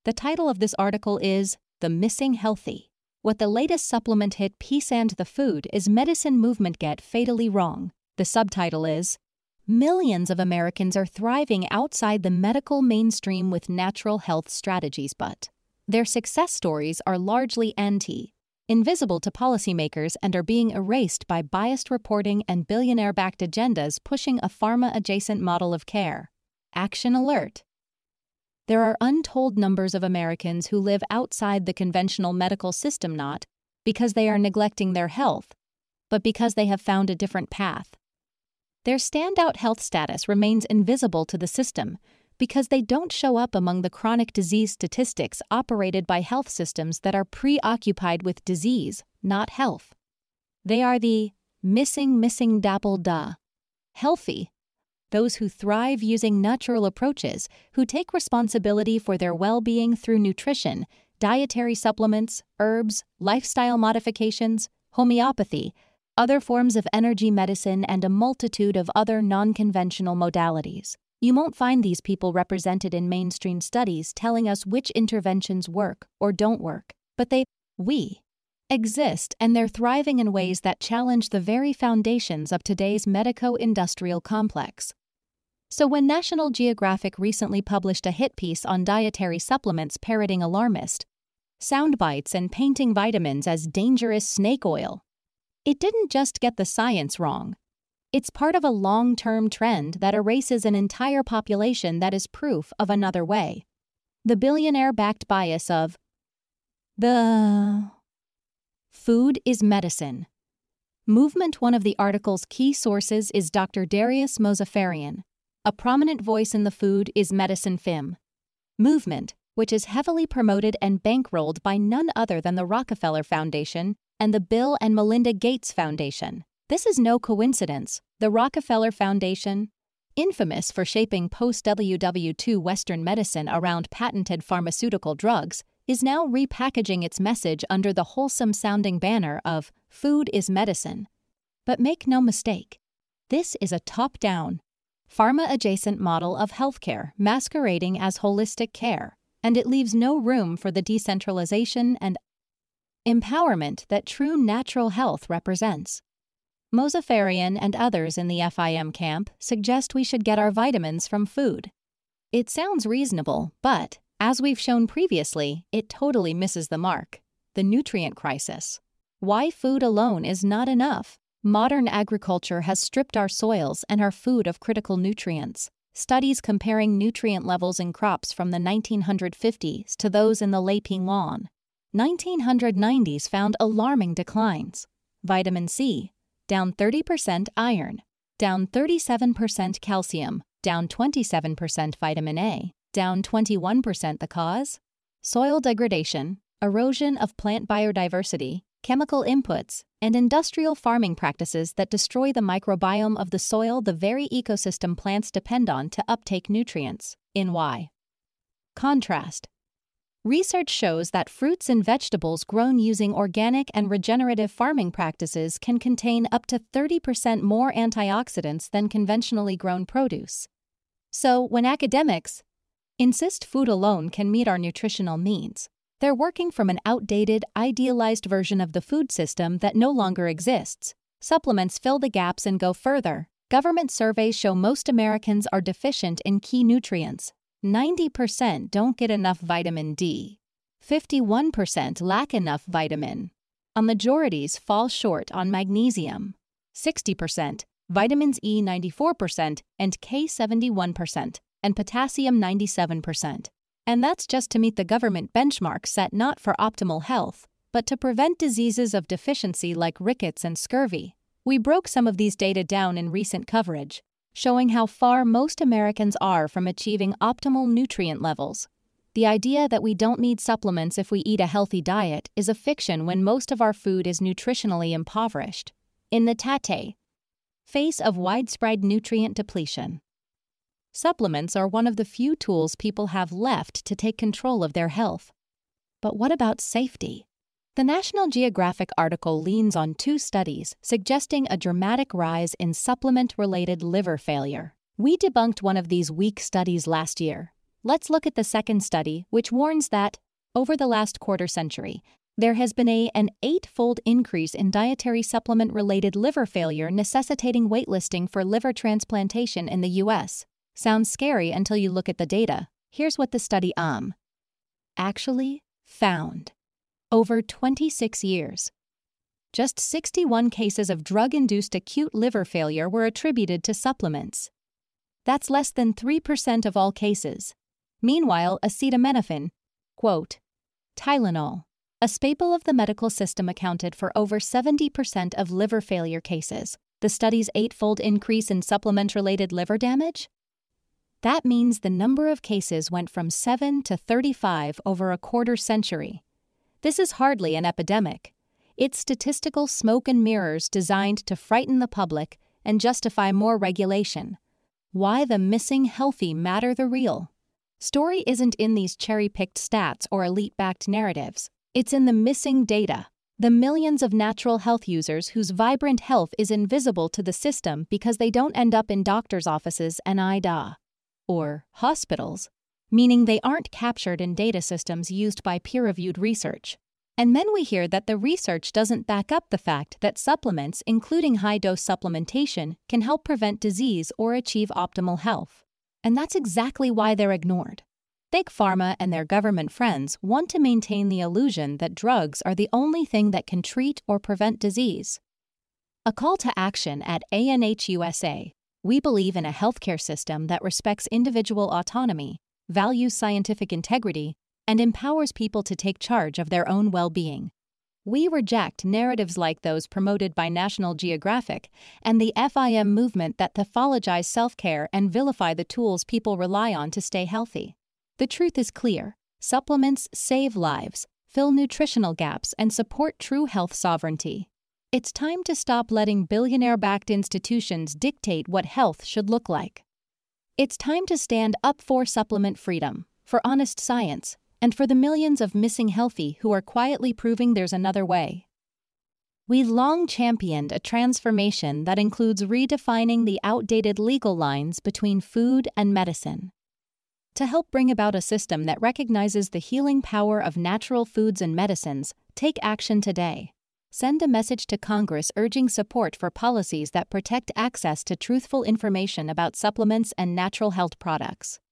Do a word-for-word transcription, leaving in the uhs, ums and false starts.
The title of this article is The Missing Healthy. What the latest supplement hit Peace and the Food is Medicine Movement Get Fatally Wrong. The subtitle is, Millions of Americans are thriving outside the medical mainstream with natural health strategies, but their success stories are largely anti, invisible to policymakers and are being erased by biased reporting and billionaire-backed agendas pushing a pharma-adjacent model of care. Action alert! There are untold numbers of Americans who live outside the conventional medical system, not because they are neglecting their health, but because they have found a different path. Their standout health status remains invisible to the system because they don't show up among the chronic disease statistics operated by health systems that are preoccupied with disease, not health. They are the missing, missing dapple da. Healthy. Those who thrive using natural approaches, who take responsibility for their well-being through nutrition, dietary supplements, herbs, lifestyle modifications, homeopathy, other forms of energy medicine, and a multitude of other non-conventional modalities. You won't find these people represented in mainstream studies telling us which interventions work or don't work, but they, we, exist, and they're thriving in ways that challenge the very foundations of today's medico-industrial complex. So when National Geographic recently published a hit piece on dietary supplements parroting alarmist sound bites and painting vitamins as dangerous snake oil, it didn't just get the science wrong. It's part of a long-term trend that erases an entire population that is proof of another way. The billionaire-backed bias of the food is medicine. Movement. One of the article's key sources is Doctor Darius Mozaffarian, a prominent voice in the food is medicine F I M movement, which is heavily promoted and bankrolled by none other than the Rockefeller Foundation and the Bill and Melinda Gates Foundation. This is no coincidence. The Rockefeller Foundation, infamous for shaping post-World War Two Western medicine around patented pharmaceutical drugs, is now repackaging its message under the wholesome-sounding banner of Food is Medicine. But make no mistake, this is a top-down, pharma-adjacent model of healthcare masquerading as holistic care, and it leaves no room for the decentralization and empowerment that true natural health represents. Mozaffarian and others in the F I M camp suggest we should get our vitamins from food. It sounds reasonable, but, as we've shown previously, it totally misses the mark. The nutrient crisis. Why food alone is not enough. Modern agriculture has stripped our soils and our food of critical nutrients. Studies comparing nutrient levels in crops from the nineteen fifties to those in the late nineteen nineties found alarming declines. Vitamin C, down thirty percent, iron, down thirty-seven percent, calcium, down twenty-seven percent, vitamin A, down twenty-one percent. The cause? Soil degradation, erosion of plant biodiversity, chemical inputs, and industrial farming practices that destroy the microbiome of the soil, the very ecosystem plants depend on to uptake nutrients. In Y. Contrast. Research shows that fruits and vegetables grown using organic and regenerative farming practices can contain up to thirty percent more antioxidants than conventionally grown produce. So, when academics insist food alone can meet our nutritional needs, they're working from an outdated, idealized version of the food system that no longer exists. Supplements fill the gaps and go further. Government surveys show most Americans are deficient in key nutrients. ninety percent don't get enough vitamin D. fifty-one percent lack enough vitamin. A majorities fall short on magnesium. sixty percent, vitamins E ninety-four percent, and K seventy-one percent, and potassium ninety-seven percent. And that's just to meet the government benchmark set not for optimal health, but to prevent diseases of deficiency like rickets and scurvy. We broke some of these data down in recent coverage, showing how far most Americans are from achieving optimal nutrient levels. The idea that we don't need supplements if we eat a healthy diet is a fiction when most of our food is nutritionally impoverished. In the Tate face of widespread nutrient depletion, supplements are one of the few tools people have left to take control of their health. But what about safety? The National Geographic article leans on two studies suggesting a dramatic rise in supplement-related liver failure. We debunked one of these weak studies last year. Let's look at the second study, which warns that, over the last quarter century, there has been a, an eight-fold increase in dietary supplement-related liver failure necessitating waitlisting for liver transplantation in the U S. Sounds scary until you look at the data. Here's what the study um actually found. Over twenty-six years, just sixty-one cases of drug-induced acute liver failure were attributed to supplements. That's less than three percent of all cases. Meanwhile, acetaminophen, quote, Tylenol, a staple of the medical system, accounted for over seventy percent of liver failure cases. The study's eightfold increase in supplement-related liver damage? That means the number of cases went from seven to thirty-five over a quarter century. This is hardly an epidemic. It's statistical smoke and mirrors designed to frighten the public and justify more regulation. Why the missing healthy matter the real story isn't in these cherry-picked stats or elite-backed narratives. It's in the missing data, the millions of natural health users whose vibrant health is invisible to the system because they don't end up in doctors' offices and I D A, or hospitals, meaning they aren't captured in data systems used by peer-reviewed research. And then we hear that the research doesn't back up the fact that supplements, including high-dose supplementation, can help prevent disease or achieve optimal health. And that's exactly why they're ignored. Big Pharma and their government friends want to maintain the illusion that drugs are the only thing that can treat or prevent disease. A call to action at A N H U S A. We believe in a healthcare system that respects individual autonomy, values scientific integrity, and empowers people to take charge of their own well-being. We reject narratives like those promoted by National Geographic and the F I M movement that pathologize self-care and vilify the tools people rely on to stay healthy. The truth is clear. Supplements save lives, fill nutritional gaps, and support true health sovereignty. It's time to stop letting billionaire-backed institutions dictate what health should look like. It's time to stand up for supplement freedom, for honest science, and for the millions of missing healthy who are quietly proving there's another way. We've long championed a transformation that includes redefining the outdated legal lines between food and medicine. To help bring about a system that recognizes the healing power of natural foods and medicines, take action today. Send a message to Congress urging support for policies that protect access to truthful information about supplements and natural health products.